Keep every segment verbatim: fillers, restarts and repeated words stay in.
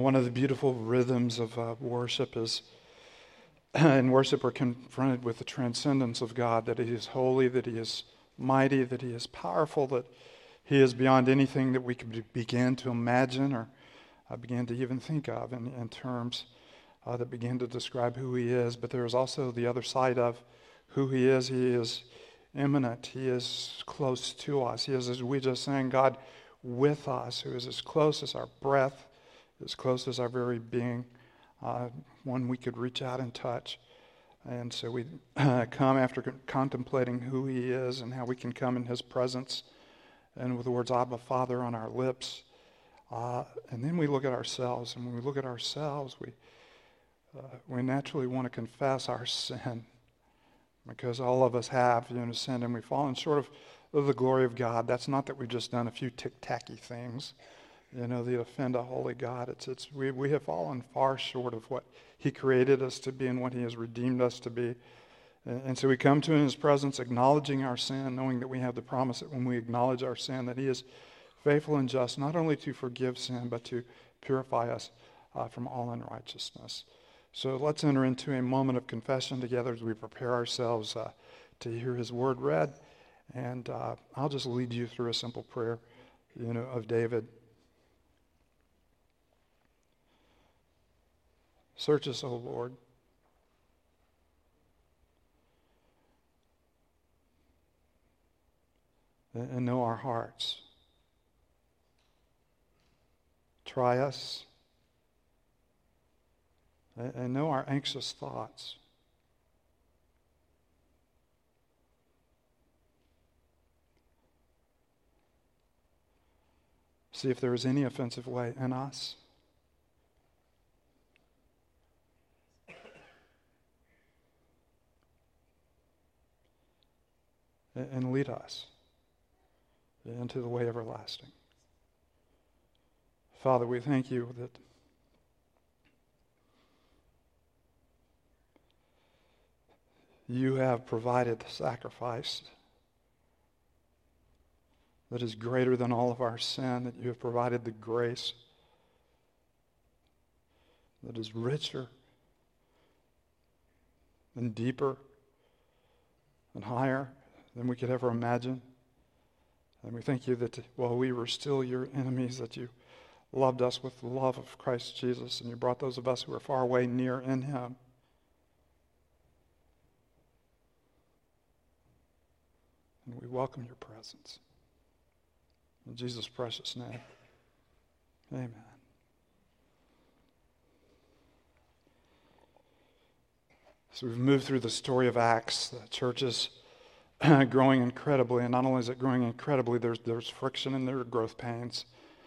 one of the beautiful rhythms of uh, worship is, in worship we're confronted with the transcendence of God, that He is holy, that He is mighty, that He is powerful, that He is beyond anything that we can begin to imagine or uh, begin to even think of in, in terms uh, that begin to describe who He is. But there is also the other side of who He is. He is immanent. He is close to us. He is, as we just sang, God with us, who is as close as our breath, as close as our very being, uh, one we could reach out and touch. And so we uh, come after contemplating who He is and how we can come in His presence, and with the words Abba, Father on our lips. Uh, and then we look at ourselves, and when we look at ourselves, we uh, we naturally want to confess our sin, because all of us have, you know, sinned, and we've fallen short of, of the glory of God. That's not that we've just done a few tic-tacky things, you know, that offend a holy God. It's it's we we have fallen far short of what He created us to be and what He has redeemed us to be. And, and so we come to His presence acknowledging our sin, knowing that we have the promise that when we acknowledge our sin, that He is faithful and just, not only to forgive sin, but to purify us uh, from all unrighteousness. So let's enter into a moment of confession together as we prepare ourselves uh, to hear His word read. And uh, I'll just lead you through a simple prayer, you know, of David. Search us, O Lord. And know our hearts. Try us. And know our anxious thoughts. See if there is any offensive way in us. And lead us into the way everlasting. Father, we thank You that You have provided the sacrifice that is greater than all of our sin, that You have provided the grace that is richer and deeper and higher than we could ever imagine. And we thank You that while we were still Your enemies, that You loved us with the love of Christ Jesus, and You brought those of us who are far away near in Him. And we welcome Your presence. In Jesus' precious name, amen. So we've moved through the story of Acts. The church is growing incredibly, and not only is it growing incredibly, there's there's friction and there are growth pains.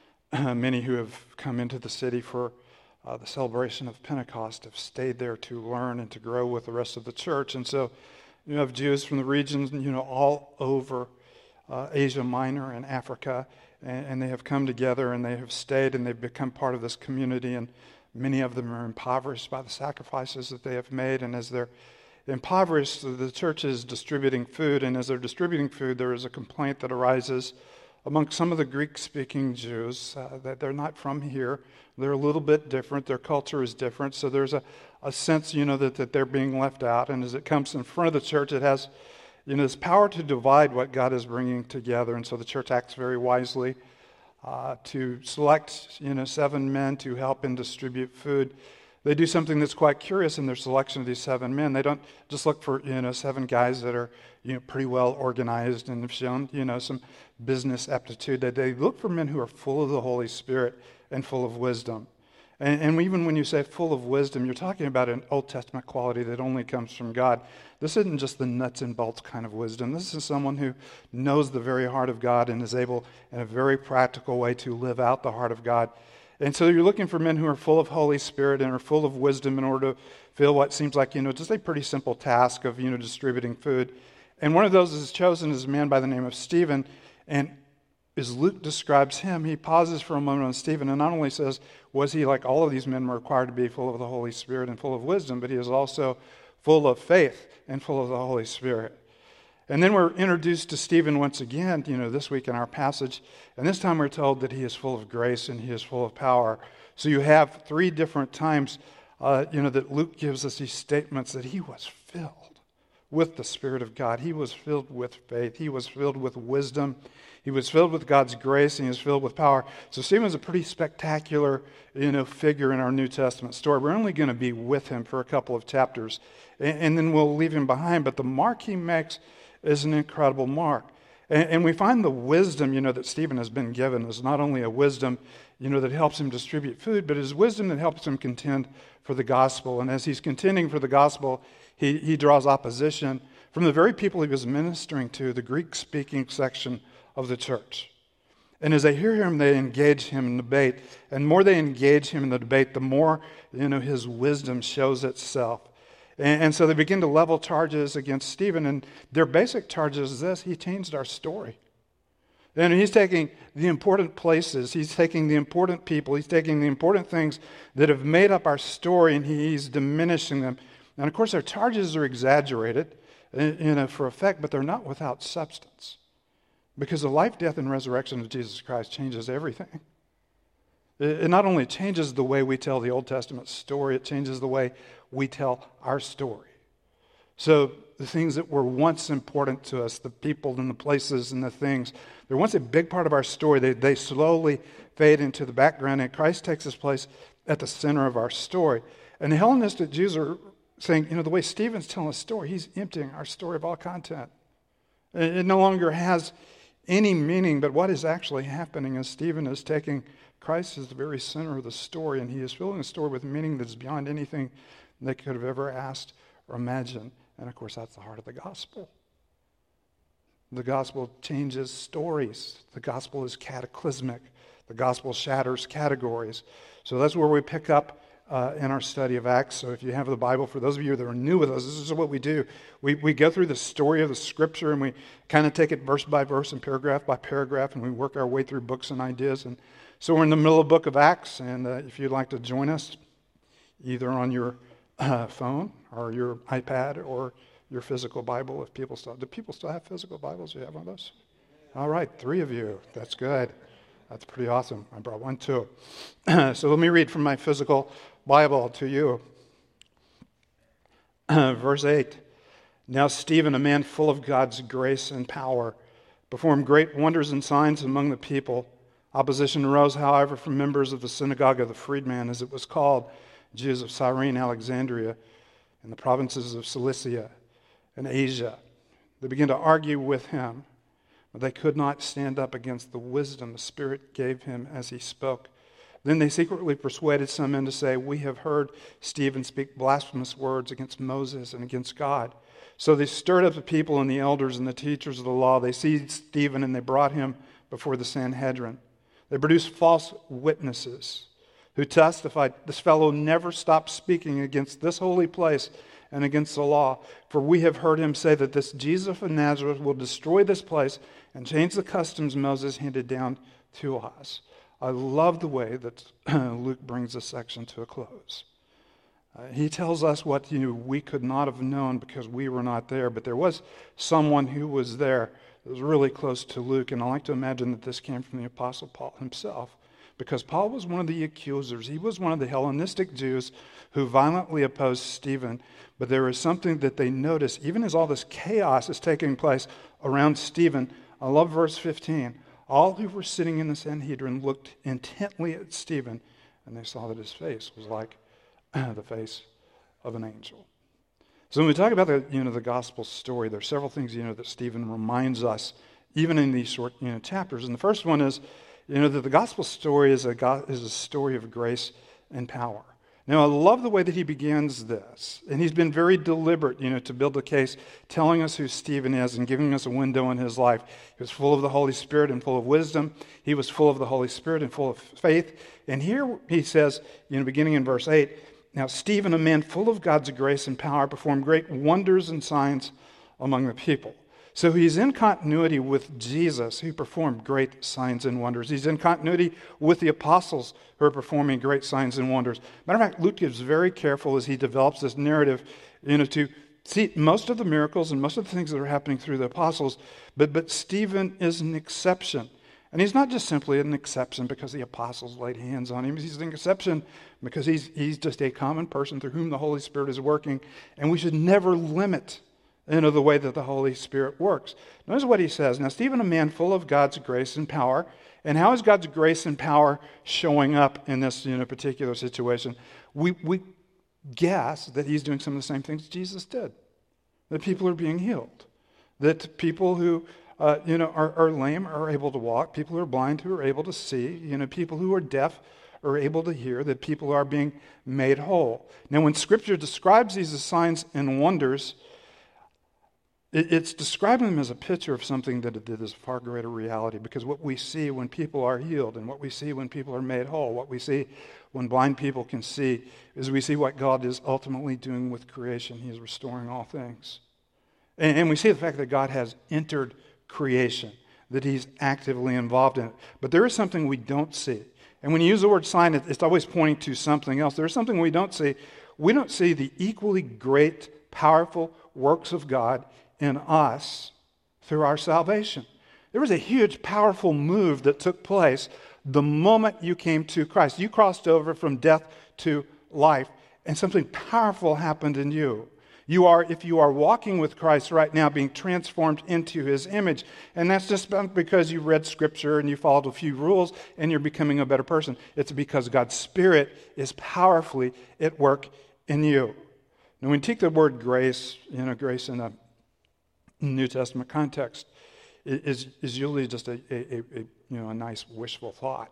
Many who have come into the city for uh, the celebration of Pentecost have stayed there to learn and to grow with the rest of the church. And so you have Jews from the regions, you know, all over uh, Asia Minor and Africa, and, and they have come together and they have stayed and they've become part of this community, and many of them are impoverished by the sacrifices that they have made. And as they're impoverished, the church is distributing food, and as they're distributing food, there is a complaint that arises among some of the Greek-speaking Jews uh, that they're not from here. They're a little bit different. Their culture is different. So there's a, a sense, you know, that, that they're being left out. And as it comes in front of the church, it has, you know, this power to divide what God is bringing together. And so the church acts very wisely uh, to select, you know, seven men to help and distribute food. They do something that's quite curious in their selection of these seven men. They don't just look for, you know, seven guys that are, you know, pretty well organized and have shown, you know, some business aptitude. They, they look for men who are full of the Holy Spirit and full of wisdom. And, and even when you say full of wisdom, you're talking about an Old Testament quality that only comes from God. This isn't just the nuts and bolts kind of wisdom. This is someone who knows the very heart of God and is able, in a very practical way, to live out the heart of God. And so you're looking for men who are full of Holy Spirit and are full of wisdom in order to fill what seems like, you know, just a pretty simple task of, you know, distributing food. And one of those is chosen as a man by the name of Stephen. And as Luke describes him, he pauses for a moment on Stephen and not only says, was he like all of these men were required to be full of the Holy Spirit and full of wisdom, but he is also full of faith and full of the Holy Spirit. And then we're introduced to Stephen once again, you know, this week in our passage. And this time we're told that he is full of grace and he is full of power. So you have three different times, uh, you know, that Luke gives us these statements that he was filled with the Spirit of God. He was filled with faith. He was filled with wisdom. He was filled with God's grace, and he was filled with power. So Stephen's a pretty spectacular, you know, figure in our New Testament story. We're only going to be with him for a couple of chapters, and, and then we'll leave him behind. But the mark he makes is an incredible mark. And, and we find the wisdom, you know, that Stephen has been given is not only a wisdom, you know, that helps him distribute food, but his wisdom that helps him contend for the gospel. And as he's contending for the gospel, he, he draws opposition from the very people he was ministering to, the Greek-speaking section of the church. And as they hear him, they engage him in debate. And the more they engage him in the debate, the more, you know, his wisdom shows itself. And, and so they begin to level charges against Stephen. And their basic charge is this: he changed our story. And he's taking the important places, he's taking the important people, he's taking the important things that have made up our story, and he's diminishing them. And of course, their charges are exaggerated, you know, for effect, but they're not without substance. Because the life, death, and resurrection of Jesus Christ changes everything. It not only changes the way we tell the Old Testament story, it changes the way we tell our story. So the things that were once important to us, the people and the places and the things, they're once a big part of our story. They, they slowly fade into the background, and Christ takes his place at the center of our story. And the Hellenistic Jews are saying, you know, the way Stephen's telling a story, he's emptying our story of all content. It, it no longer has any meaning, but what is actually happening is Stephen is taking Christ as the very center of the story, and he is filling the story with meaning that is beyond anything they could have ever asked or imagined. And of course, that's the heart of the gospel. The gospel changes stories. The gospel is cataclysmic. The gospel shatters categories. So that's where we pick up Uh, in our study of Acts. So if you have the Bible, for those of you that are new with us, this is what we do. We we go through the story of the Scripture, and we kind of take it verse by verse and paragraph by paragraph, and we work our way through books and ideas. And so we're in the middle of the book of Acts, and uh, if you'd like to join us, either on your uh, phone or your iPad or your physical Bible, if people still, do people still have physical Bibles? Do you have one of those? All right, three of you. That's good. That's pretty awesome. I brought one too. So let me read from my physical Bible to you. Verse eight. Now Stephen, a man full of God's grace and power, performed great wonders and signs among the people. Opposition arose, however, from members of the synagogue of the freedman, as it was called, Jews of Cyrene, Alexandria, and the provinces of Cilicia and Asia. They began to argue with him, but they could not stand up against the wisdom the Spirit gave him as he spoke. Then they secretly persuaded some men to say, "We have heard Stephen speak blasphemous words against Moses and against God." So they stirred up the people and the elders and the teachers of the law. They seized Stephen and they brought him before the Sanhedrin. They produced false witnesses who testified, "This fellow never stopped speaking against this holy place and against the law. For we have heard him say that this Jesus of Nazareth will destroy this place and change the customs Moses handed down to us." I love the way that Luke brings this section to a close. Uh, he tells us what you know, we could not have known because we were not there, but there was someone who was there that was really close to Luke, and I like to imagine that this came from the Apostle Paul himself, because Paul was one of the accusers. He was one of the Hellenistic Jews who violently opposed Stephen, but there is something that they notice, even as all this chaos is taking place around Stephen. I love verse fifteen. All who were sitting in the Sanhedrin looked intently at Stephen, and they saw that his face was like the face of an angel. So when we talk about the, you know, the gospel story, there are several things, you know, that Stephen reminds us, even in these short, you know, chapters. And the first one is, you know, that the gospel story is a go- is a story of grace and power. Now, I love the way that he begins this, and he's been very deliberate, you know, to build a case, telling us who Stephen is and giving us a window in his life. He was full of the Holy Spirit and full of wisdom. He was full of the Holy Spirit and full of faith. And here he says, you know, beginning in verse eight, "Now Stephen, a man full of God's grace and power, performed great wonders and signs among the people." So he's in continuity with Jesus, who performed great signs and wonders. He's in continuity with the apostles who are performing great signs and wonders. Matter of fact, Luke is very careful as he develops this narrative, you know, to see most of the miracles and most of the things that are happening through the apostles, but, but Stephen is an exception. And he's not just simply an exception because the apostles laid hands on him. He's an exception because he's, he's just a common person through whom the Holy Spirit is working. And we should never limit, you know, the way that the Holy Spirit works. Notice what he says. Now, Stephen, a man full of God's grace and power. And how is God's grace and power showing up in this, you know, particular situation? We, we guess that he's doing some of the same things Jesus did. That people are being healed. That people who... Uh, you know, are, are lame are able to walk. People who are blind who are able to see. You know, people who are deaf are able to hear. That people are being made whole. Now, when Scripture describes these as signs and wonders, it, it's describing them as a picture of something that, that is far greater reality. Because what we see when people are healed, and what we see when people are made whole, what we see when blind people can see, is we see what God is ultimately doing with creation. He is restoring all things. And, and we see the fact that God has entered creation, that he's actively involved in it. But there is something we don't see. And when you use the word sign, it's always pointing to something else. There's something we don't see. We don't see the equally great, powerful works of God in us through our salvation. There was a huge, powerful move that took place the moment you came to Christ. You crossed over from death to life, and something powerful happened in you. You are, if you are walking with Christ right now, being transformed into his image. And that's just not because you read Scripture and you followed a few rules and you're becoming a better person. It's because God's Spirit is powerfully at work in you. Now, when you take the word grace, you know, grace in a New Testament context, is is usually just a, a, a you know a nice wishful thought.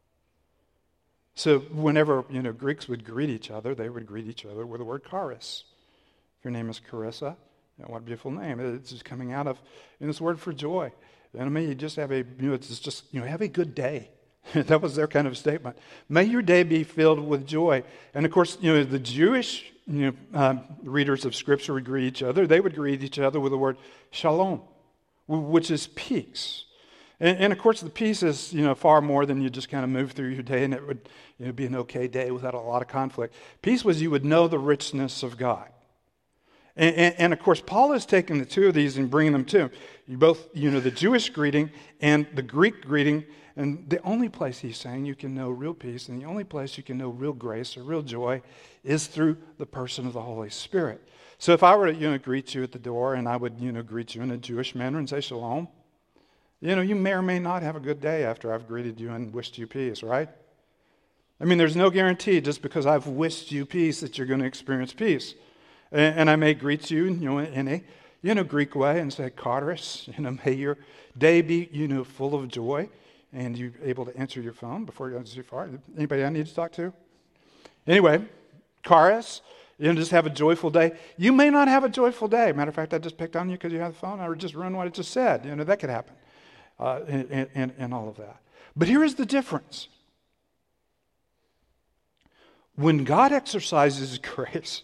So whenever you know Greeks would greet each other, they would greet each other with the word charis. Your name is Carissa. You know, what a beautiful name. It's just coming out of in this word for joy. And I mean, you just have a, you know, it's just, you know, have a good day. That was their kind of statement. May your day be filled with joy. And of course, you know, the Jewish, you know, uh, readers of Scripture would greet each other. They would greet each other with the word shalom, which is peace. And, and of course, the peace is, you know, far more than you just kind of move through your day and it would, you know, be an okay day without a lot of conflict. Peace was you would know the richness of God. And, and, and, of course, Paul is taking the two of these and bringing them to you both, you know, the Jewish greeting and the Greek greeting. And the only place he's saying you can know real peace and the only place you can know real grace or real joy is through the person of the Holy Spirit. So if I were to, you know, greet you at the door and I would, you know, greet you in a Jewish manner and say shalom, you know, you may or may not have a good day after I've greeted you and wished you peace, right? I mean, there's no guarantee just because I've wished you peace that you're going to experience peace. And I may greet you, you know, in a you know Greek way and say, "Charis," you know, may your day be, you know, full of joy, and you're able to answer your phone before you go too far. Anybody I need to talk to? Anyway, Charis, you know, just have a joyful day. You may not have a joyful day. Matter of fact, I just picked on you because you have the phone. I would just ruin what I just said. You know, that could happen, uh, and, and and all of that. But here is the difference: when God exercises grace,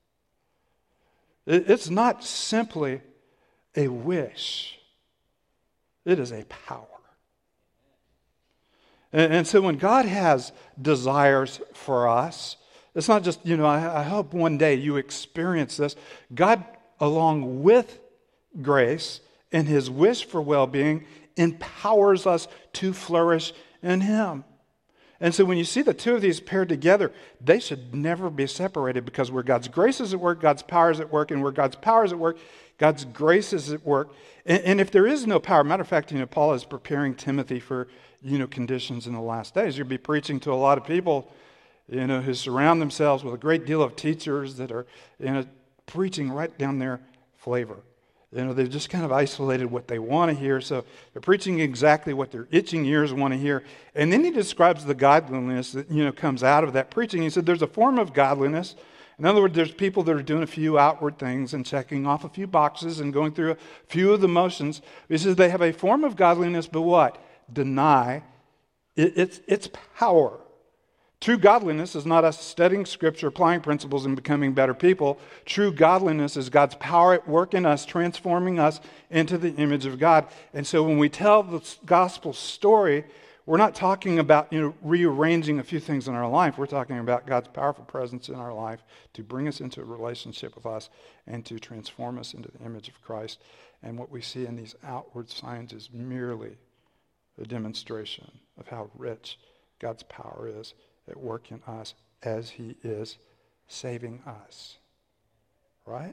it's not simply a wish. It is a power. And, and so when God has desires for us, it's not just, you know, I, I hope one day you experience this. God, along with grace and his wish for well-being, empowers us to flourish in him. And so when you see the two of these paired together, they should never be separated because where God's grace is at work, God's power is at work, and where God's power is at work, God's grace is at work. And, and if there is no power, matter of fact, you know, Paul is preparing Timothy for, you know, conditions in the last days. You'll be preaching to a lot of people, you know, who surround themselves with a great deal of teachers that are, you know, preaching right down their flavor. You know, they've just kind of isolated what they want to hear, so they're preaching exactly what their itching ears want to hear. And then he describes the godliness that, you know, comes out of that preaching. He said there's a form of godliness. In other words, there's people that are doing a few outward things and checking off a few boxes and going through a few of the motions. He says they have a form of godliness, but what? Deny it, its, its power. True godliness is not us studying Scripture, applying principles, and becoming better people. True godliness is God's power at work in us, transforming us into the image of God. And so when we tell the gospel story, we're not talking about, you know, rearranging a few things in our life. We're talking about God's powerful presence in our life to bring us into a relationship with us and to transform us into the image of Christ. And what we see in these outward signs is merely a demonstration of how rich God's power is at work in us as he is saving us. Right?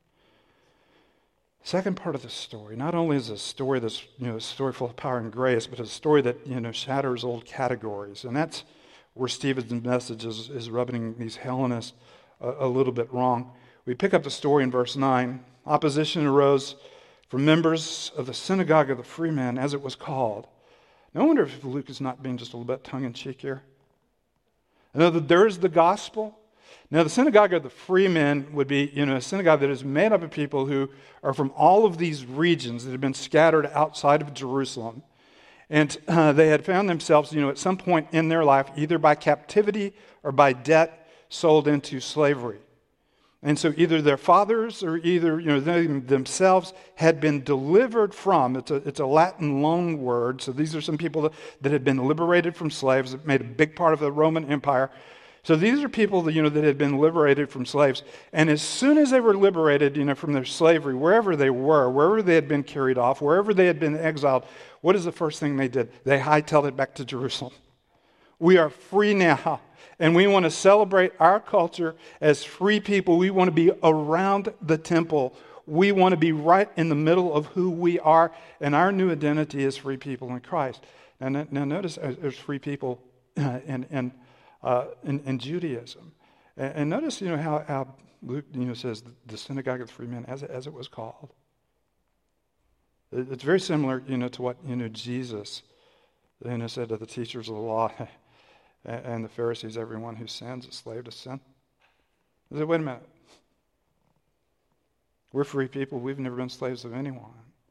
Second part of the story, not only is a story that's, you know, a story full of power and grace, but a story that, you know, shatters old categories. And that's where Stephen's message is, is rubbing these Hellenists a, a little bit wrong. We pick up the story in verse nine. Opposition arose from members of the synagogue of the freemen, as it was called. Now, I wonder if Luke is not being just a little bit tongue-in-cheek here. I know that there is the gospel. Now, the synagogue of the freemen would be, you know, a synagogue that is made up of people who are from all of these regions that have been scattered outside of Jerusalem. And uh, they had found themselves, you know, at some point in their life, either by captivity or by debt, sold into slavery. And so either their fathers or either, you know, they themselves had been delivered from, it's a, it's a Latin loan word, so these are some people that, that had been liberated from slaves, that made a big part of the Roman Empire. So these are people that, you know, that had been liberated from slaves. And as soon as they were liberated, you know, from their slavery, wherever they were, wherever they had been carried off, wherever they had been exiled, what is the first thing they did? They hightailed it back to Jerusalem. We are free now. And we want to celebrate our culture as free people. We want to be around the temple. We want to be right in the middle of who we are. And our new identity is free people in Christ. Now, now notice there's free people in, in, uh, in, in Judaism. And, and notice, you know, how, how Luke, you know, says the synagogue of the free men, as it, as it was called. It's very similar, you know, to what, you know, Jesus, you know, said to the teachers of the law and the Pharisees, everyone who sins is slave to sin. He said, wait a minute. We're free people. We've never been slaves of anyone.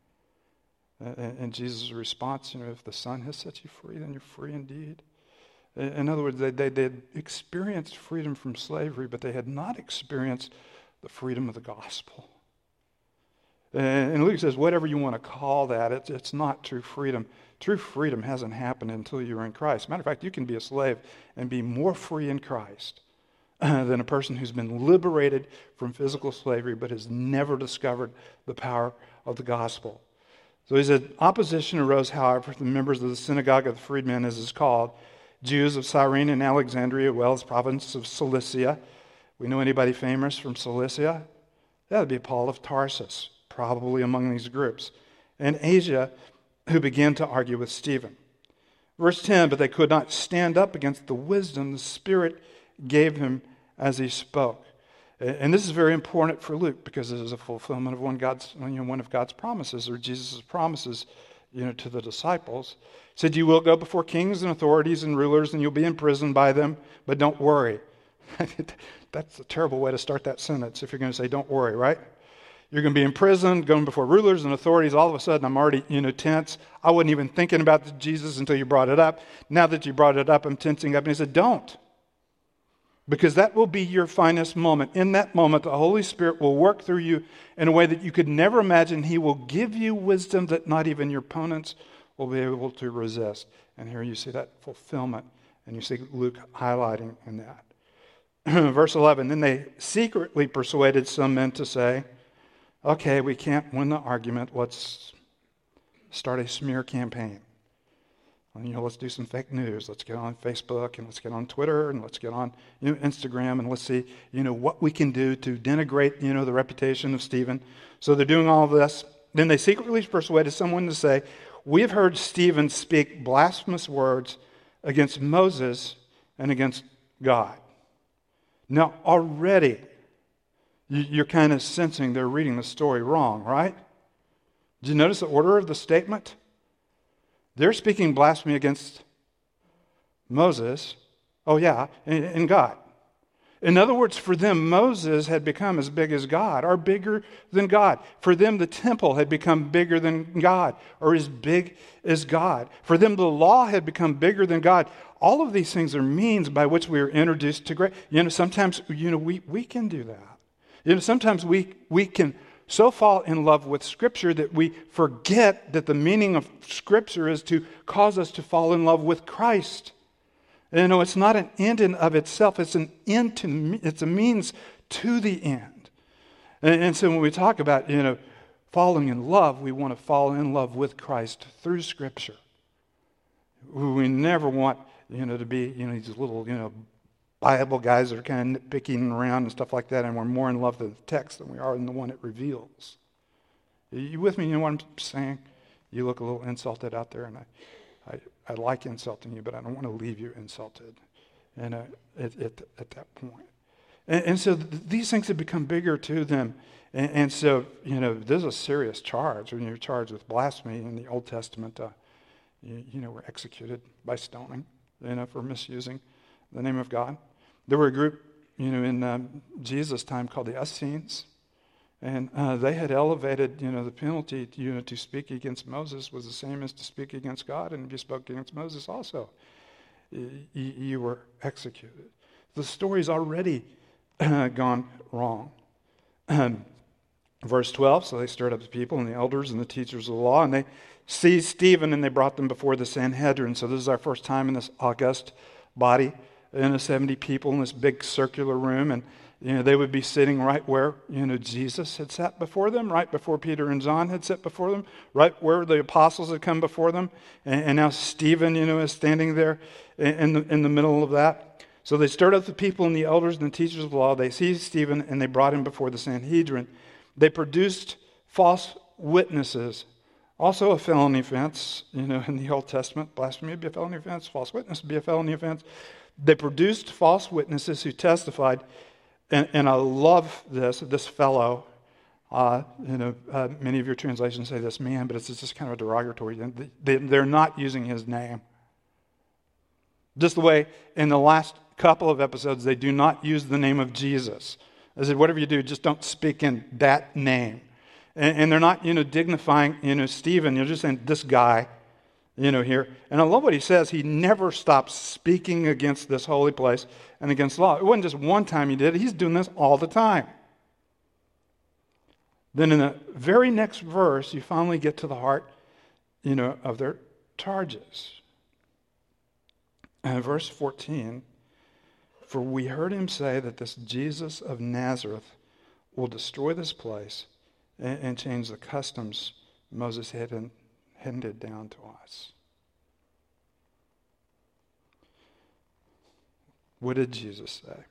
And Jesus' response, you know, if the Son has set you free, then you're free indeed. In other words, they, they, they had experienced freedom from slavery, but they had not experienced the freedom of the gospel. And Luke says, whatever you want to call that, it's, it's not true freedom. True freedom hasn't happened until you're in Christ. Matter of fact, you can be a slave and be more free in Christ uh, than a person who's been liberated from physical slavery but has never discovered the power of the gospel. So he said, opposition arose, however, from the members of the synagogue of the freedmen, as it's called, Jews of Cyrene and Alexandria, as well as province of Cilicia. We know anybody famous from Cilicia? That would be Paul of Tarsus, probably among these groups. And Asia, who began to argue with Stephen. Verse ten, but they could not stand up against the wisdom the Spirit gave him as he spoke. And this is very important for Luke because it is a fulfillment of one God's, you know, one of God's promises, or Jesus' promises, you know, to the disciples. He said, you will go before kings and authorities and rulers, and you'll be imprisoned by them, but don't worry. That's a terrible way to start that sentence if you're going to say, don't worry, right? You're going to be in prison, going before rulers and authorities. All of a sudden, I'm already, you know, tense. I wasn't even thinking about Jesus until you brought it up. Now that you brought it up, I'm tensing up. And he said, don't. Because that will be your finest moment. In that moment, the Holy Spirit will work through you in a way that you could never imagine. He will give you wisdom that not even your opponents will be able to resist. And here you see that fulfillment. And you see Luke highlighting in that. Verse eleven, then they secretly persuaded some men to say, okay, we can't win the argument. Let's start a smear campaign. And, you know, let's do some fake news. Let's get on Facebook and let's get on Twitter and let's get on, you know, Instagram and let's see, you know, what we can do to denigrate, you know, the reputation of Stephen. So they're doing all of this. Then they secretly persuaded someone to say, we have heard Stephen speak blasphemous words against Moses and against God. Now, already, you're kind of sensing they're reading the story wrong, right? Did you notice the order of the statement? They're speaking blasphemy against Moses, oh yeah, and, and God. In other words, for them, Moses had become as big as God, or bigger than God. For them, the temple had become bigger than God, or as big as God. For them, the law had become bigger than God. All of these things are means by which we are introduced to grace. You know, sometimes, you know, we, we can do that. You know, sometimes we, we can so fall in love with Scripture that we forget that the meaning of Scripture is to cause us to fall in love with Christ. And, you know, it's not an end in of itself. It's an end to. It's a means to the end. And, and so when we talk about, you know, falling in love, we want to fall in love with Christ through Scripture. We never want, you know, to be, you know, these little, you know, Bible guys that are kind of nitpicking around and stuff like that, and we're more in love with the text than we are in the one it reveals. Are you with me? You know what I'm saying? You look a little insulted out there, and I, I, I like insulting you, but I don't want to leave you insulted. And uh, at, at, at that point. And, and so th- these things have become bigger to them. And, and so, you know, there's a serious charge. When you're charged with blasphemy in the Old Testament, uh, you, you know, were executed by stoning, you know, for misusing the name of God. There were a group, you know, in um, Jesus' time called the Essenes. And uh, they had elevated, you know, the penalty, you know, to speak against Moses was the same as to speak against God. And if you spoke against Moses also, you, you were executed. The story's already gone wrong. Um, verse twelve, so they stirred up the people and the elders and the teachers of the law, and they seized Stephen and they brought them before the Sanhedrin. So this is our first time in this august body, in a seventy people in this big circular room, and you know, they would be sitting right where, you know, Jesus had sat before them, right before Peter and John had sat before them, right where the apostles had come before them. And, and now Stephen, you know, is standing there in, in, the, in the middle of that. So they stirred up the people and the elders and the teachers of the law. They seized Stephen and they brought him before the Sanhedrin. They produced false witnesses. Also a felony offense, you know, in the Old Testament. Blasphemy would be a felony offense. False witness would be a felony offense. They produced false witnesses who testified. And, and I love this, this fellow, uh, you know, uh, many of your translations say this man, but it's just kind of a derogatory. They, they're not using his name. Just the way in the last couple of episodes, they do not use the name of Jesus. I said, whatever you do, just don't speak in that name. And, and they're not, you know, dignifying, you know, Stephen. You're just saying this guy, you know, here. And I love what he says. He never stops speaking against this holy place and against law. It wasn't just one time he did it. He's doing this all the time. Then in the very next verse, you finally get to the heart, you know, of their charges. And verse fourteen, for we heard him say that this Jesus of Nazareth will destroy this place and, and change the customs Moses had in, handed down to us. What did Jesus say?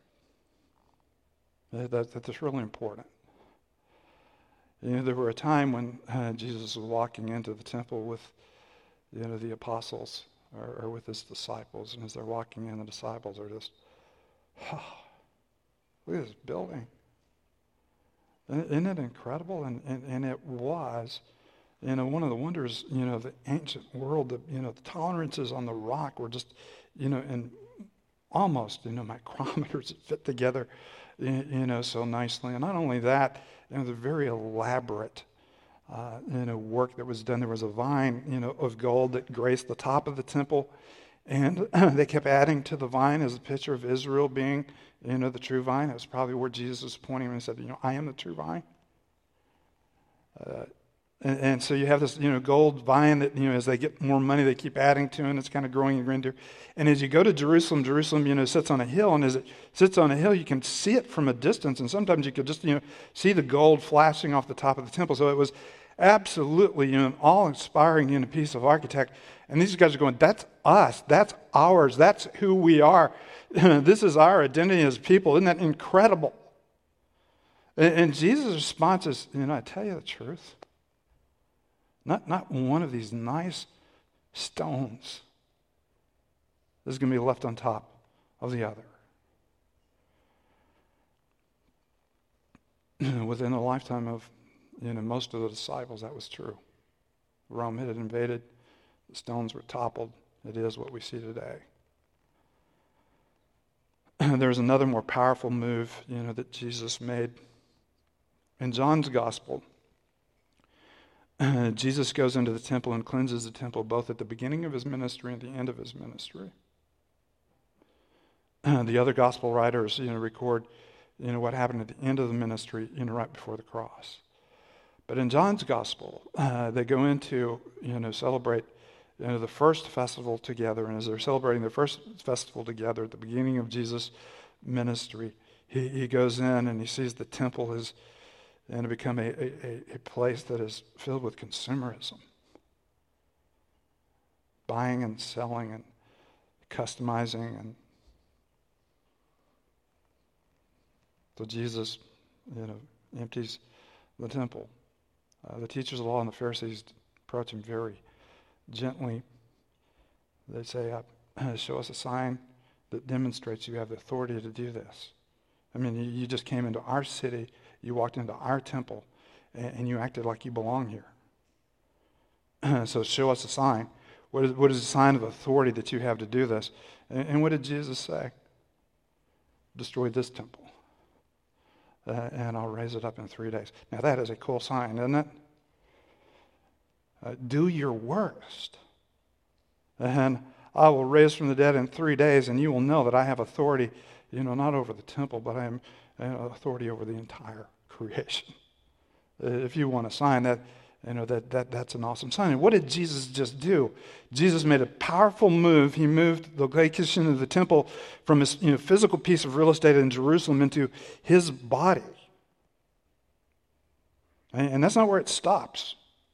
That, that, that's really important. You know, there were a time when uh, Jesus was walking into the temple with, you know, the apostles or, or with his disciples, and as they're walking in, the disciples are just, oh, look at this building. Isn't it incredible? And, and, and it was. You know, one of the wonders, you know, of the ancient world, the, you know, the tolerances on the rock were just, you know, in almost, you know, micrometers that fit together, you, you know, so nicely. And not only that, you know, the very elaborate, uh, you know, work that was done. There was a vine, you know, of gold that graced the top of the temple. And they kept adding to the vine as a picture of Israel being, you know, the true vine. It was probably where Jesus was pointing and said, you know, I am the true vine. Uh, And, and so you have this, you know, gold vine that, you know, as they get more money, they keep adding to, and it's kind of growing in grandeur. And as you go to Jerusalem, Jerusalem, you know, sits on a hill, and as it sits on a hill, you can see it from a distance, and sometimes you could just, you know, see the gold flashing off the top of the temple. So it was absolutely, you know, an awe-inspiring, you know, piece of architect. And these guys are going, that's us, that's ours, that's who we are. This is our identity as people. Isn't that incredible? And, and Jesus' response is, you know, I tell you the truth. Not, not one of these nice stones is going to be left on top of the other. Within the lifetime of, you know, most of the disciples, that was true. Rome had invaded. The stones were toppled. It is what we see today. There's another more powerful move, you know, that Jesus made. In John's gospel, Uh, Jesus goes into the temple and cleanses the temple both at the beginning of his ministry and the end of his ministry. Uh, the other gospel writers, you know, record, you know, what happened at the end of the ministry, you know, right before the cross. But in John's gospel, uh, they go into, you know, celebrate, you know, the first festival together. And as they're celebrating their first festival together at the beginning of Jesus' ministry, he, he goes in and he sees the temple is and to become a, a, a place that is filled with consumerism. buying and selling and customizing. And so Jesus, you know, empties the temple. Uh, the teachers of the law and the Pharisees approach him very gently. They say, uh, show us a sign that demonstrates you have the authority to do this. I mean, you, you just came into our city, you walked into our temple, and, and you acted like you belong here. So show us a sign. What is, what is the sign of authority that you have to do this? And, and what did Jesus say? Destroy this temple, uh, and I'll raise it up in three days. Now that is a cool sign, isn't it? Uh, do your worst, and I will raise from the dead in three days, and you will know that I have authority, you know, not over the temple, but I am uh, authority over the entire creation. Uh, if you want a sign, that you know that that that's an awesome sign. And what did Jesus just do? Jesus made a powerful move. He moved the location of the temple from his you know physical piece of real estate in Jerusalem into his body, and, and that's not where it stops.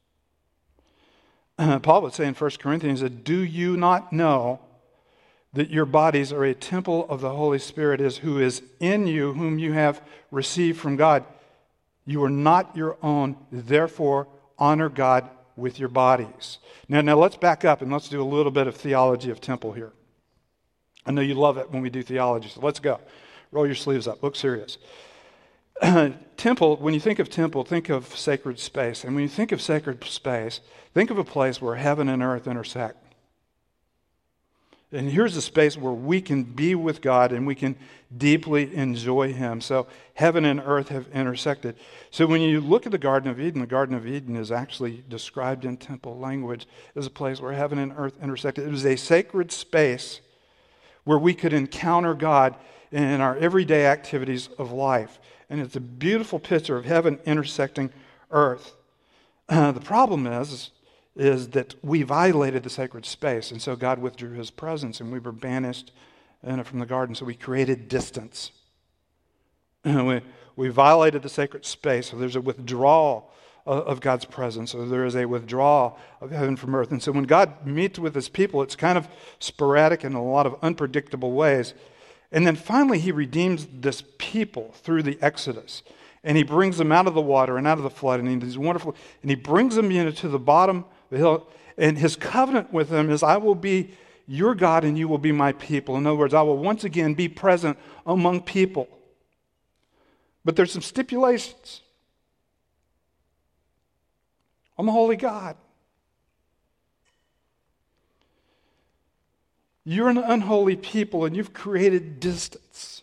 Uh, Paul would say in First Corinthians that, do you not know that your bodies are a temple of the Holy Spirit is who is in you, whom you have received from God? You are not your own, therefore honor God with your bodies. Now, now let's back up and let's do a little bit of theology of temple here. I know you love it when we do theology, so let's go. Roll your sleeves up. Look serious. Temple, when you think of temple, think of sacred space. And when you think of sacred space, think of a place where heaven and earth intersect. And here's a space where we can be with God and we can deeply enjoy Him. So heaven and earth have intersected. So when you look at the Garden of Eden, the Garden of Eden is actually described in temple language as a place where heaven and earth intersected. It was a sacred space where we could encounter God in our everyday activities of life. And it's a beautiful picture of heaven intersecting earth. Uh, the problem is, is that we violated the sacred space, and so God withdrew His presence, and we were banished uh, from the garden, so we created distance. we, we violated the sacred space, so there's a withdrawal of, of God's presence, so there is a withdrawal of heaven from earth. And so when God meets with His people, it's kind of sporadic in a lot of unpredictable ways. And then finally, He redeems this people through the Exodus. And He brings them out of the water and out of the flood. And He's wonderful. And He brings them you know, to the bottom of the hill. And His covenant with them is, I will be your God and you will be my people. In other words, I will once again be present among people. But there's some stipulations. I'm a holy God. You're an unholy people, and you've created distance.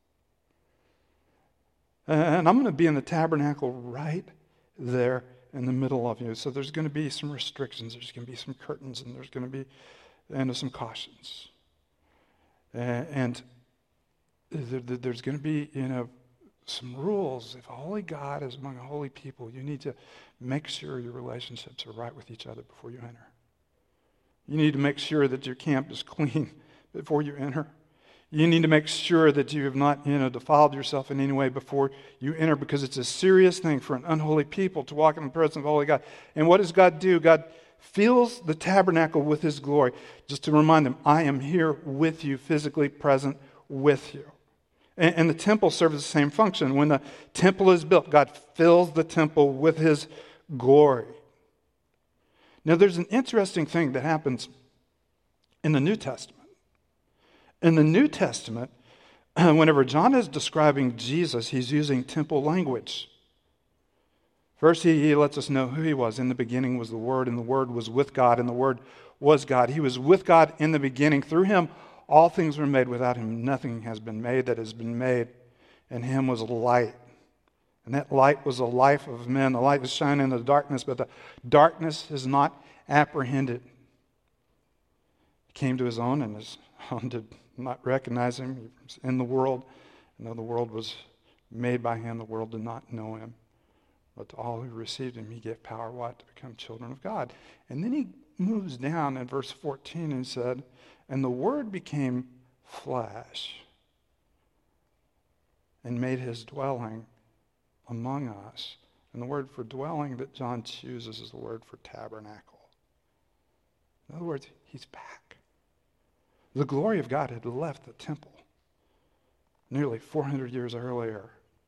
And I'm going to be in the tabernacle right there in the middle of you. So there's going to be some restrictions. There's going to be some curtains, and there's going to be and some cautions. And there's going to be, you know, some rules. If a holy God is among a holy people, you need to make sure your relationships are right with each other before you enter. You need to make sure that your camp is clean before you enter. You need to make sure that you have not, you know, defiled yourself in any way before you enter, because it's a serious thing for an unholy people to walk in the presence of holy God. And what does God do? God fills the tabernacle with His glory, just to remind them, I am here with you, physically present with you. And, and the temple serves the same function. When the temple is built, God fills the temple with His glory. Now, there's an interesting thing that happens in the New Testament. In the New Testament, whenever John is describing Jesus, he's using temple language. First, he, he lets us know who He was. In the beginning was the Word, and the Word was with God, and the Word was God. He was with God in the beginning. Through Him, all things were made. Without Him, nothing has been made that has been made. And Him was light. And that light was the life of men. The light is shining in the darkness, but the darkness is not apprehended. He came to His own, and His own did not recognize Him. He was in the world. And though the world was made by Him, the world did not know Him. But to all who received Him, He gave power, what? To become children of God. And then He moves down in verse fourteen and said, and the Word became flesh and made His dwelling among us. And the word for dwelling that John chooses is the word for tabernacle. In other words, he's back. The glory of God had left the temple nearly four hundred years earlier.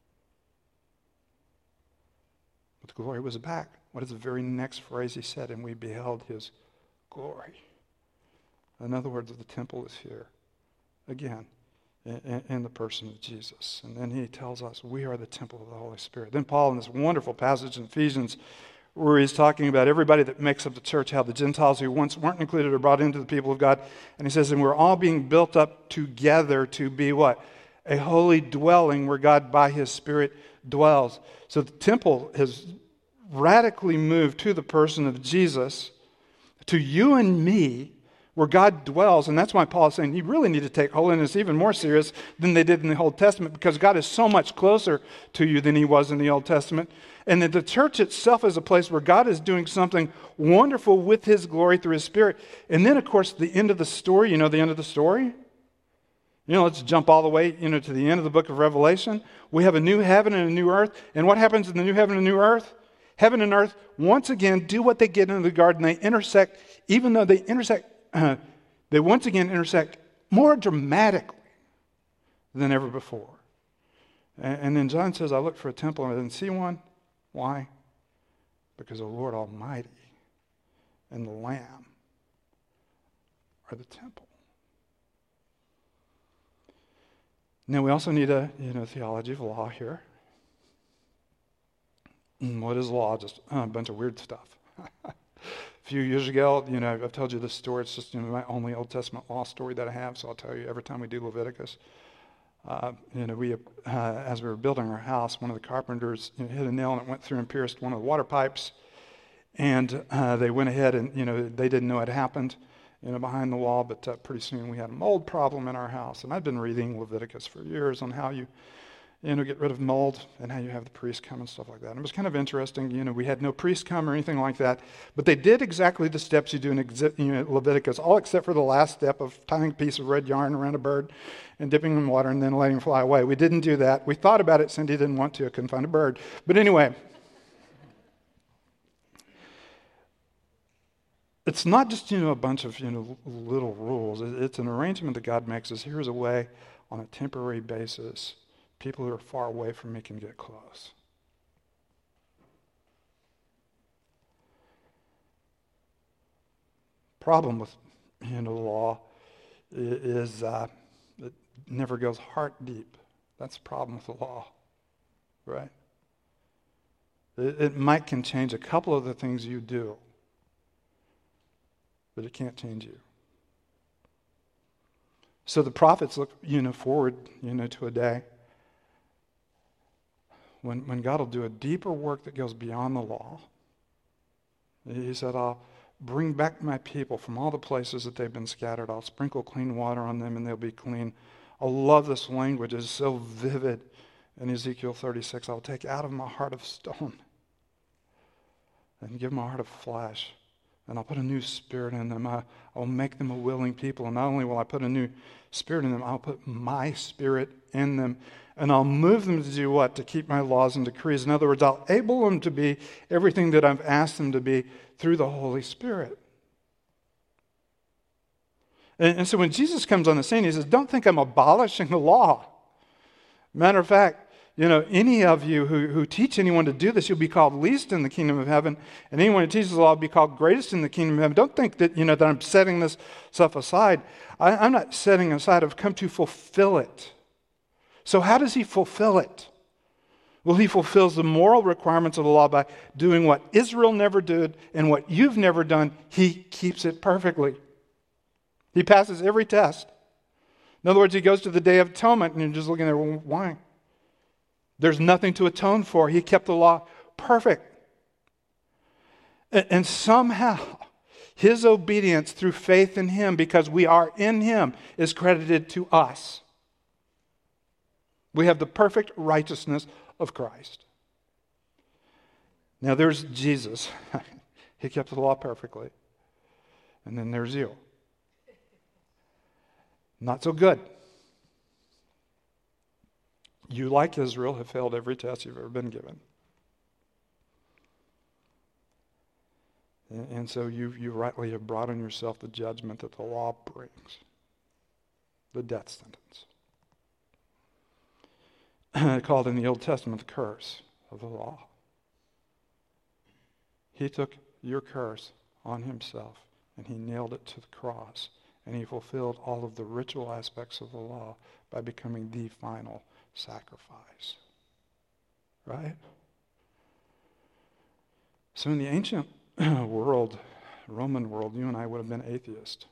But the glory was back. What is the very next phrase he said? And we beheld his glory. In other words, the temple is here again in, in the person of Jesus. And then he tells us we are the temple of the Holy Spirit. Then Paul, in this wonderful passage in Ephesians, where he's talking about everybody that makes up the church, how the Gentiles who once weren't included are brought into the people of God. And he says, and we're all being built up together to be what? A holy dwelling where God by his Spirit dwells. So the temple has radically moved to the person of Jesus, to you and me, where God dwells. And that's why Paul is saying you really need to take holiness even more serious than they did in the Old Testament, because God is so much closer to you than he was in the Old Testament. And that the church itself is a place where God is doing something wonderful with his glory through his Spirit. And then, of course, the end of the story, you know the end of the story? You know, let's jump all the way, you know, to the end of the book of Revelation. We have a new heaven and a new earth. And what happens in the new heaven and new earth? Heaven and earth, once again, do what they did in the garden. They intersect, even though they intersect, uh, they once again intersect more dramatically than ever before. And, and then John says, I looked for a temple and I didn't see one. Why? Because the Lord Almighty and the Lamb are the temple. Now, we also need a you know theology of law here. And what is law? Just uh, a bunch of weird stuff. A few years ago, you know, I've told you this story. It's just you know, my only Old Testament law story that I have, so I'll tell you every time we do Leviticus. Uh, you know, we uh, as we were building our house, one of the carpenters you know, hit a nail and it went through and pierced one of the water pipes. And uh, they went ahead and, you know, they didn't know it happened. You know, behind the wall, but uh, pretty soon we had a mold problem in our house. And I'd been reading Leviticus for years on how you, you know, get rid of mold and how you have the priest come and stuff like that. And it was kind of interesting. You know, we had no priest come or anything like that, but they did exactly the steps you do in exi- you know, Leviticus, all except for the last step of tying a piece of red yarn around a bird and dipping him in water and then letting him fly away. We didn't do that. We thought about it. Cindy didn't want to. I couldn't find a bird. But anyway, it's not just, you know, a bunch of, you know, little rules. It's an arrangement that God makes us. Here's a way on a temporary basis, people who are far away from me can get close. Problem with, you know, law is uh, it never goes heart deep. That's the problem with the law, right? It, it might can change a couple of the things you do, but it can't change you. So the prophets look, you know, forward, you know, to a day when when God will do a deeper work that goes beyond the law. He said, I'll bring back my people from all the places that they've been scattered. I'll sprinkle clean water on them and they'll be clean. I love this language. It's so vivid in Ezekiel thirty-six. I'll take out of my heart of stone and give my heart of flesh. And I'll put a new spirit in them. I, I'll make them a willing people. And not only will I put a new spirit in them, I'll put my spirit in them. And I'll move them to do what? To keep my laws and decrees. In other words, I'll able them to be everything that I've asked them to be through the Holy Spirit. And, and so when Jesus comes on the scene, he says, don't think I'm abolishing the law. Matter of fact, you know, any of you who, who teach anyone to do this, you'll be called least in the kingdom of heaven. And anyone who teaches the law will be called greatest in the kingdom of heaven. Don't think that, you know, that I'm setting this stuff aside. I, I'm not setting aside. I've come to fulfill it. So how does he fulfill it? Well, he fulfills the moral requirements of the law by doing what Israel never did and what you've never done. He keeps it perfectly. He passes every test. In other words, he goes to the Day of Atonement and you're just looking there, well, why? There's nothing to atone for. He kept the law perfect. And somehow, his obedience through faith in him, because we are in him, is credited to us. We have the perfect righteousness of Christ. Now there's Jesus. He kept the law perfectly. And then there's you. Not so good. You, like Israel, have failed every test you've ever been given. And, and so you, you rightly have brought on yourself the judgment that the law brings, the death sentence. Called in the Old Testament the curse of the law. He took your curse on himself and he nailed it to the cross, and he fulfilled all of the ritual aspects of the law by becoming the final sacrifice. Right? So in the ancient world, Roman world, you and I would have been atheists.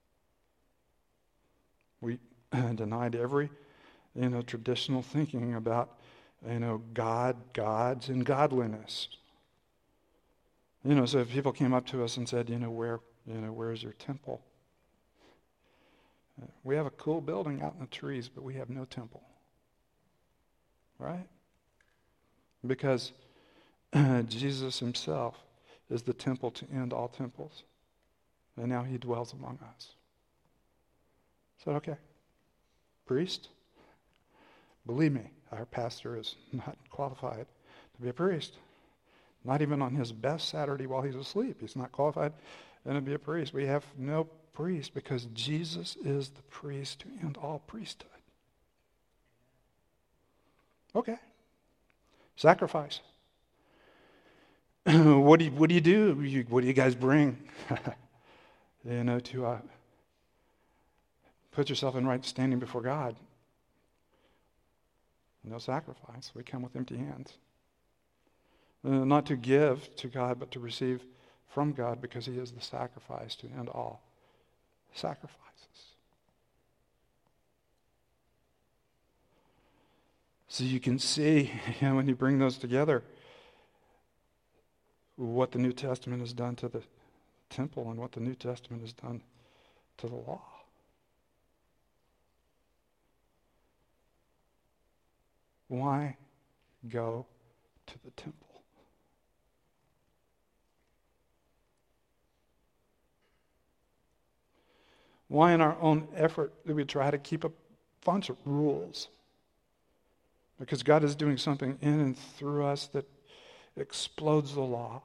We denied every you know, traditional thinking about, you know, God, gods, and godliness. You know, so if people came up to us and said, you know, where, you know, where's your temple? Uh, we have a cool building out in the trees, but we have no temple. Right? Because uh, Jesus himself is the temple to end all temples. And now he dwells among us. So, okay. Priest? Believe me, our pastor is not qualified to be a priest. Not even on his best Saturday while he's asleep. He's not qualified to be a priest. We have no priest because Jesus is the priest to end all priesthood. Okay. Sacrifice. what do you, what do you do? You, what do you guys bring? you know, to uh, put yourself in right standing before God. No sacrifice. We come with empty hands. Uh, not to give to God, but to receive from God, because he is the sacrifice to end all sacrifices. So you can see, you know, when you bring those together, what the New Testament has done to the temple and what the New Testament has done to the law. Why go to the temple? Why in our own effort do we try to keep a bunch of rules? Because God is doing something in and through us that explodes the law.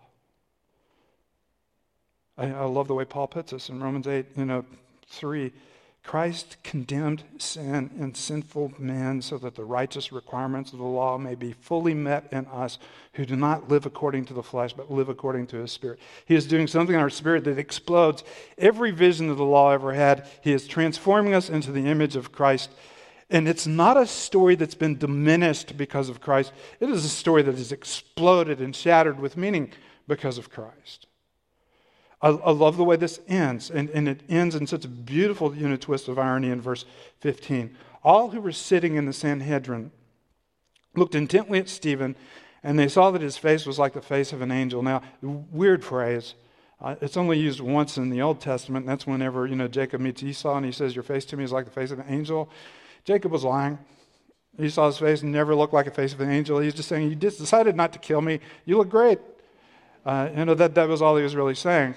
I, I love the way Paul puts this in Romans eight, you know, three. Christ condemned sin and sinful men so that the righteous requirements of the law may be fully met in us who do not live according to the flesh but live according to his Spirit. He is doing something in our spirit that explodes every vision that the law ever had. He is transforming us into the image of Christ. And it's not a story that's been diminished because of Christ. It is a story that has exploded and shattered with meaning because of Christ. I, I love the way this ends, and, and it ends in such a beautiful you know, twist of irony in verse fifteen. All who were sitting in the Sanhedrin looked intently at Stephen, and they saw that his face was like the face of an angel. Now, weird phrase. Uh, it's only used once in the Old Testament, and that's whenever you know Jacob meets Esau, and he says, "Your face to me is like the face of an angel." Jacob was lying. Esau's face never looked like a face of an angel. He's just saying, "You just decided not to kill me. You look great." Uh, you know that that was all he was really saying.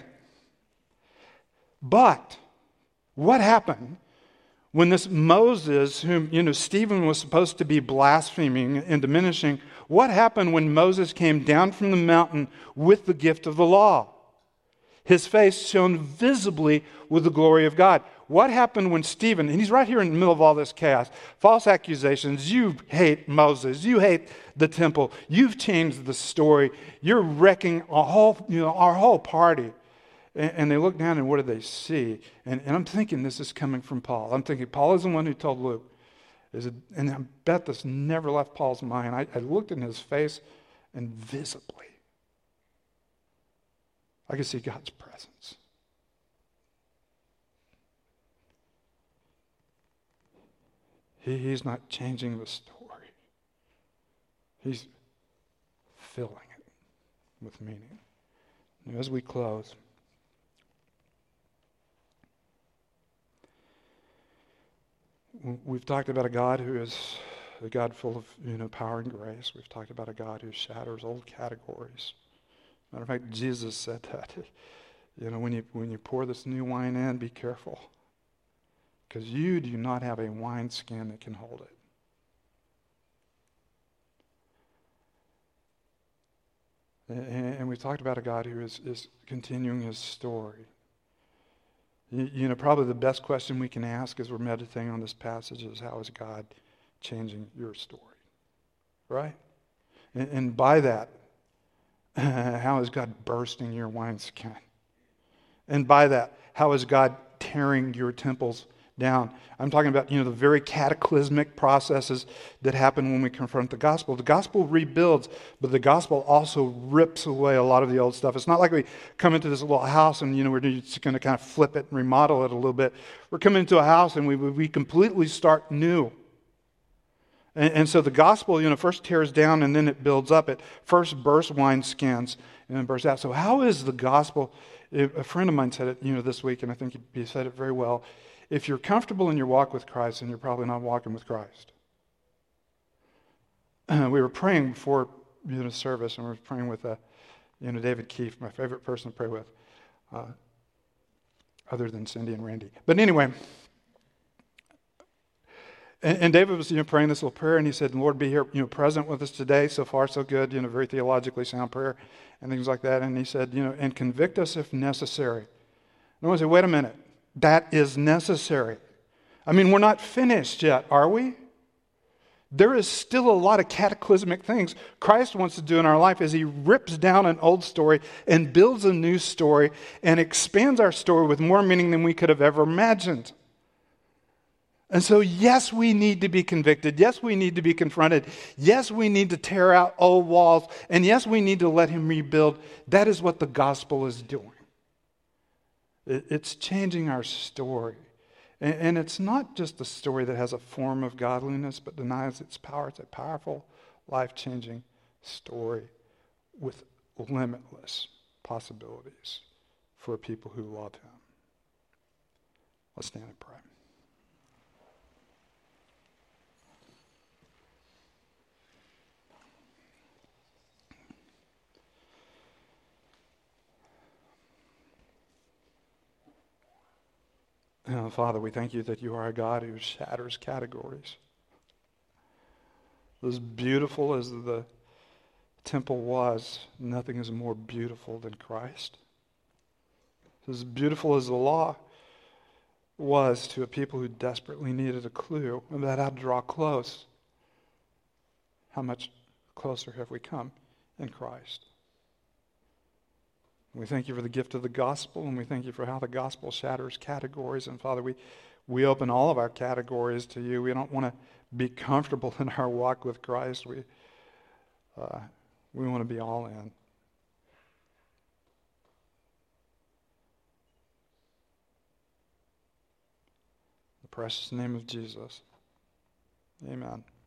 But what happened when this Moses, whom you know Stephen was supposed to be blaspheming and diminishing, what happened when Moses came down from the mountain with the gift of the law? His face shone visibly with the glory of God. What happened when Stephen, and he's right here in the middle of all this chaos, false accusations, you hate Moses, you hate the temple, you've changed the story, you're wrecking a whole, you know, our whole party. And, and they look down and what do they see? And, and I'm thinking this is coming from Paul. I'm thinking Paul is the one who told Luke. Is it, and I bet this never left Paul's mind. I, I looked in his face and visibly I could see God's presence. He, he's not changing the story. He's filling it with meaning. And as we close, we've talked about a God who is a God full of you know power and grace. We've talked about a God who shatters old categories. Matter of fact, Jesus said that. You know, when you when you pour this new wine in, be careful. Because you do not have a wineskin that can hold it. And, and we talked about a God who is, is continuing his story. You, you know, probably the best question we can ask as we're meditating on this passage is, how is God changing your story? Right? And, and by that, how is God bursting your wineskin? And by that, how is God tearing your temples down? I'm talking about, you know, the very cataclysmic processes that happen when we confront the gospel. The gospel rebuilds, but the gospel also rips away a lot of the old stuff. It's not like we come into this little house and, you know, we're just going to kind of flip it and remodel it a little bit. We're coming into a house and we, we completely start new. And, and so the gospel, you know, first tears down and then it builds up. It first bursts wineskins and then bursts out. So how is the gospel? A friend of mine said it, you know, this week, and I think he said it very well. If you're comfortable in your walk with Christ, then you're probably not walking with Christ. Uh, we were praying before, you know, service, and we were praying with, uh, you know, David Keefe, my favorite person to pray with, uh, other than Cindy and Randy. But anyway, and, and David was, you know, praying this little prayer, and he said, "Lord, be here, you know, present with us today." So far, so good. You know, very theologically sound prayer and things like that. And he said, you know, and convict us if necessary. And I said, wait a minute. That is necessary. I mean, we're not finished yet, are we? There is still a lot of cataclysmic things Christ wants to do in our life as he rips down an old story and builds a new story and expands our story with more meaning than we could have ever imagined. And so, yes, we need to be convicted. Yes, we need to be confronted. Yes, we need to tear out old walls. And yes, we need to let him rebuild. That is what the gospel is doing. It's changing our story. And it's not just a story that has a form of godliness but denies its power. It's a powerful, life-changing story with limitless possibilities for people who love him. Let's stand and pray. Oh, Father, we thank you that you are a God who shatters categories. As beautiful as the temple was, nothing is more beautiful than Christ. As beautiful as the law was to a people who desperately needed a clue about how to draw close, how much closer have we come in Christ? We thank you for the gift of the gospel, and we thank you for how the gospel shatters categories. And Father, we, we open all of our categories to you. We don't want to be comfortable in our walk with Christ. We, uh, we want to be all in. In the precious name of Jesus. Amen.